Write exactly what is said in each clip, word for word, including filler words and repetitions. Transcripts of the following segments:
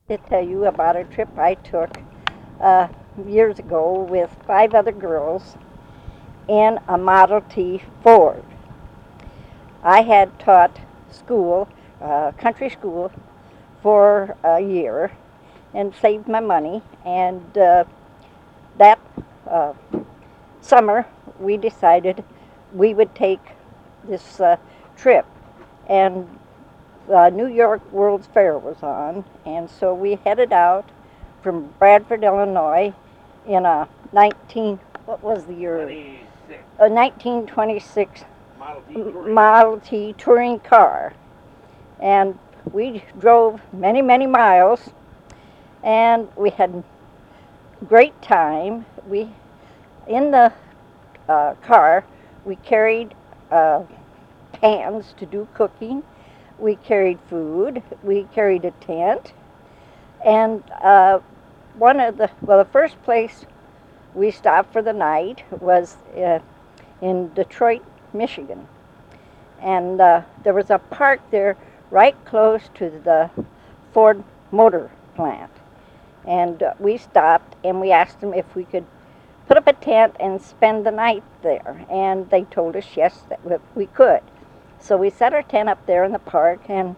To tell you about a trip I took uh, years ago with five other girls in a Model T Ford. I had taught school, uh, country school, for a year and saved my money. And uh, that uh, summer, we decided we would take this uh, trip. And the New York World's Fair was on, and so we headed out from Bradford, Illinois, in a nineteen what was the year? twenty-six. A nineteen twenty-six Model T touring. Model T touring car, and we drove many many miles, and we had great time. We in the uh, car we carried uh, pans to do cooking. We carried food. We carried a tent. And uh, one of the, well, the first place we stopped for the night was uh, in Detroit, Michigan. And uh, there was a park there right close to the Ford Motor Plant. And uh, we stopped and we asked them if we could put up a tent and spend the night there. And they told us yes, that we could. So we set our tent up there in the park and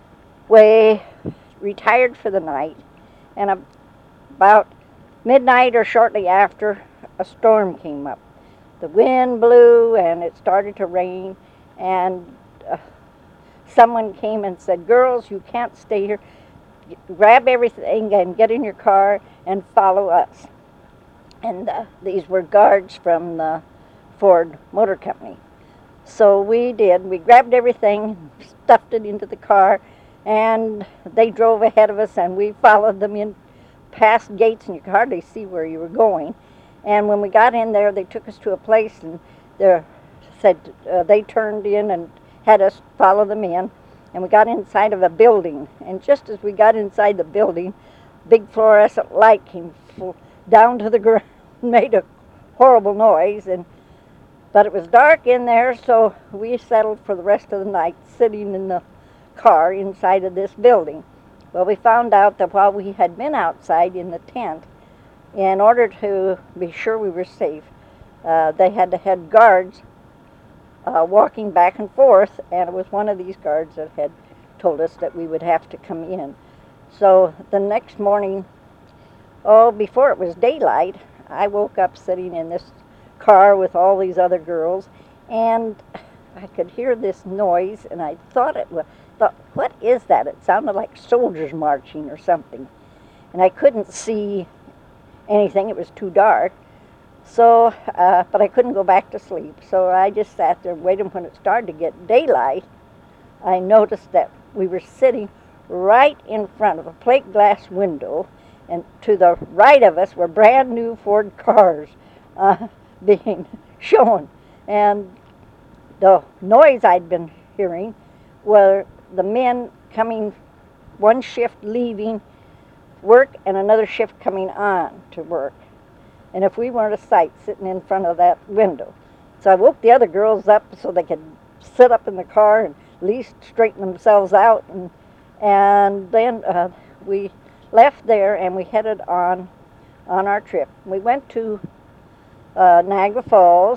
we retired for the night. And about midnight or shortly after, a storm came up. The wind blew and it started to rain. And uh, someone came and said, "Girls, you can't stay here. Grab everything and get in your car and follow us." And uh, these were guards from the Ford Motor Company. So we did. We grabbed everything, stuffed it into the car, and they drove ahead of us, and we followed them in past gates, and you could hardly see where you were going. And when we got in there, they took us to a place, and they said uh, they turned in and had us follow them in. And we got inside of a building, and just as we got inside the building, big fluorescent light came full down to the ground, made a horrible noise, and but it was dark in there, so we settled for the rest of the night sitting in the car inside of this building. Well, we found out that while we had been outside in the tent, in order to be sure we were safe, uh, they had to have guards uh, walking back and forth, and it was one of these guards that had told us that we would have to come in. So the next morning, oh, before it was daylight, I woke up sitting in this car with all these other girls, and I could hear this noise, and I thought it was, thought, what is that? It sounded like soldiers marching or something, and I couldn't see anything. It was too dark. So, uh, but I couldn't go back to sleep, so I just sat there waiting. When it started to get daylight, I noticed that we were sitting right in front of a plate glass window, and to the right of us were brand new Ford cars uh, being shown. And the noise I'd been hearing were the men coming, one shift leaving work and another shift coming on to work. And if we weren't a sight sitting in front of that window. So I woke the other girls up so they could sit up in the car and at least straighten themselves out. And, and then uh, we left there and we headed on on our trip. We went to uh, Niagara Falls,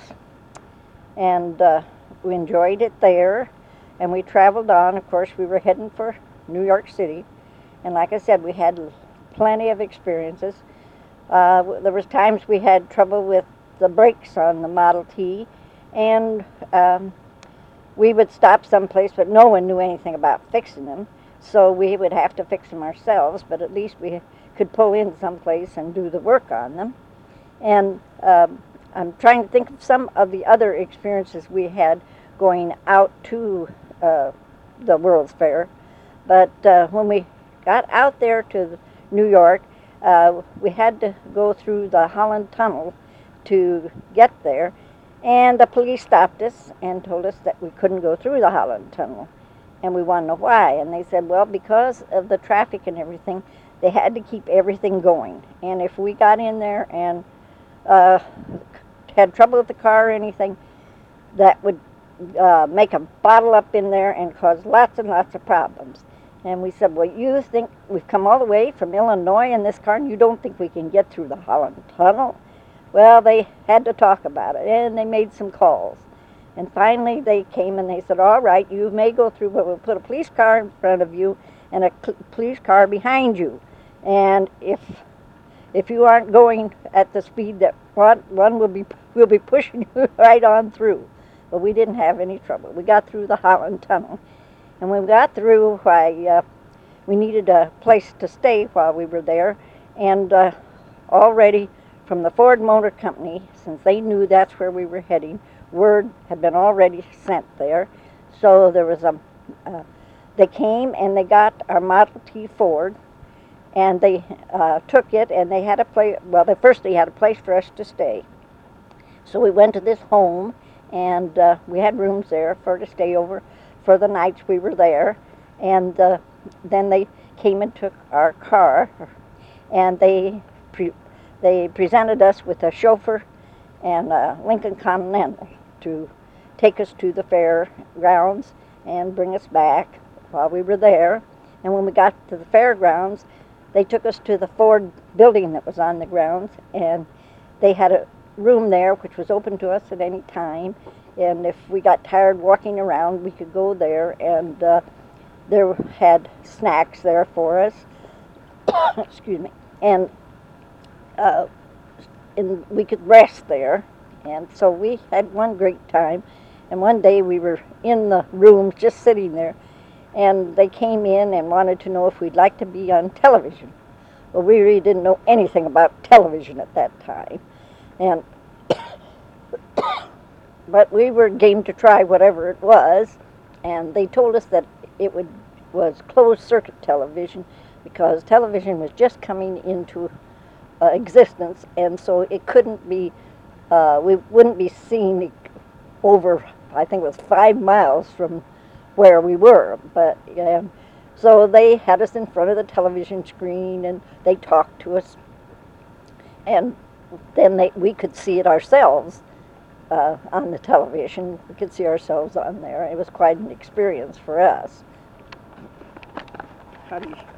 and uh, we enjoyed it there. And we traveled on. Of course, we were heading for New York City. And like I said, we had plenty of experiences. Uh, there was times we had trouble with the brakes on the Model T, and um, we would stop someplace, but no one knew anything about fixing them, so we would have to fix them ourselves, but at least we could pull in someplace and do the work on them. And um, I'm trying to think of some of the other experiences we had going out to uh, the World's Fair, but uh, when we got out there to New York, Uh, we had to go through the Holland Tunnel to get there, and the police stopped us and told us that we couldn't go through the Holland Tunnel, and we wanted to know why. And they said, well, because of the traffic and everything, they had to keep everything going, and if we got in there and uh, had trouble with the car or anything, that would uh, make a bottle up in there and cause lots and lots of problems. And we said, well, you think we've come all the way from Illinois in this car and you don't think we can get through the Holland Tunnel? Well, they had to talk about it, and they made some calls. And finally they came and they said, all right, you may go through, but we'll put a police car in front of you and a police car behind you. And if if you aren't going at the speed that one, one will be, will be pushing you right on through. But we didn't have any trouble. We got through the Holland Tunnel. And when we got through, why, uh, we needed a place to stay while we were there. And uh, already from the Ford Motor Company, since they knew that's where we were heading, word had been already sent there. So there was a, uh, they came and they got our Model T Ford, and they uh, took it, and they had a place, well, they, first they had a place for us to stay. So we went to this home, and uh, we had rooms there for to stay over for the nights we were there. And uh, then they came and took our car, and they pre they presented us with a chauffeur and a Lincoln Continental to take us to the fairgrounds and bring us back while we were there. And when we got to the fairgrounds, they took us to the Ford building that was on the grounds, and they had a room there which was open to us at any time. And if we got tired walking around, we could go there, and uh, there had snacks there for us. Excuse me. And, uh, and we could rest there. And so we had one great time. And one day we were in the rooms just sitting there, and they came in and wanted to know if we'd like to be on television. Well, we really didn't know anything about television at that time. And but we were game to try whatever it was, and they told us that it would was closed circuit television because television was just coming into uh, existence, and so it couldn't be, uh, we wouldn't be seen over, I think it was five miles from where we were. But um, so they had us in front of the television screen, and they talked to us, and then they, we could see it ourselves. Uh, on the television. We could see ourselves on there. It was quite an experience for us. How do you